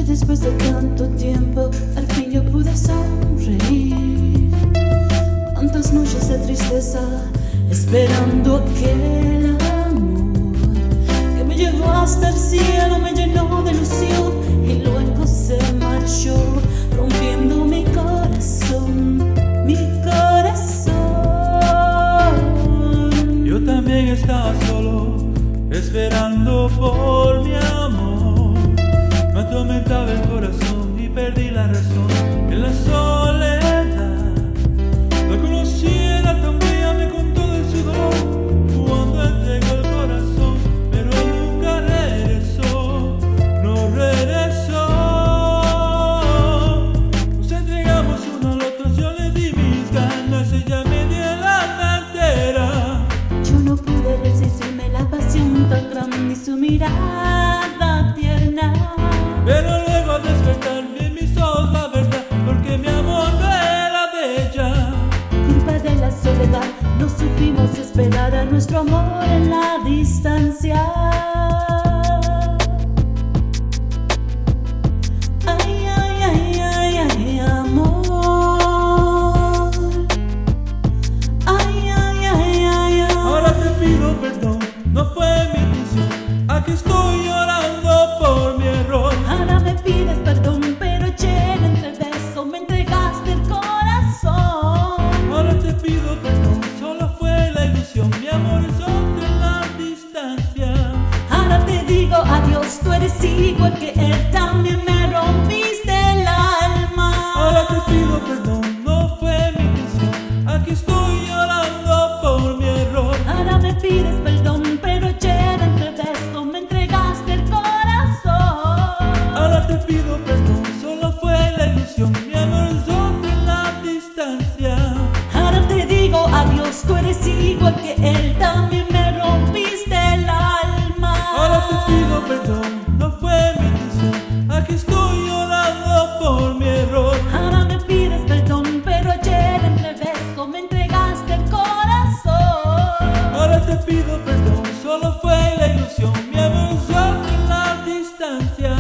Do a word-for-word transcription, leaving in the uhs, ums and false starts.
después de tanto tiempo, al fin yo pude sonreír. Tantas noches de tristeza, esperando aquel amor que me llevó hasta el cielo, me llenó de ilusión y luego se marchó, rompiendo mi corazón, mi corazón. Yo también estaba solo, esperando por mi amor. Me atormentaba el corazón y perdí la razón en la soledad. La conocí, era tan bella, me contó de su dolor cuando entregó el corazón, pero nunca regresó, no regresó. Nos entregamos uno al otro, yo le di mis ganas, ella me dio la entera. Yo no pude resistirme la pasión tan grande y su mirada tierna. Pero luego al despertar vi en mis ojos la verdad, porque mi amor no era de ella. Culpa de la soledad, no supimos esperar a nuestro amor en la distancia. Ay, ay, ay, ay, ay, amor. Ay, ay, ay, ay, ay. Ahora te pido perdón, no fue mi intención, aquí estoy llorando por mi error. Ahora me pides perdón, pero ayer entre besos me entregaste el corazón. Ahora te pido perdón, solo fue la ilusión, mi amor es otro en la distancia. Ahora te digo adiós, tú eres igual que él, también me rompiste el alma. Ahora te pido perdón, no fue mi intención, aquí estoy llorando por mi error. Ahora me pides perdón, pero ayer entre besos me entregaste el corazón. Ahora te pido perdón, solo fue la ilusión, mi amor es otro en la distancia. Ahora te digo adiós, tú eres igual que él, también me rompiste el alma. Ahora te pido perdón, no fue mi intención, aquí estoy llorando por mi error. Ahora me pides perdón, pero ayer entre besos me entregaste el corazón. Ahora te pido perdón, solo fue la ilusión, mi amor es otro en la distancia.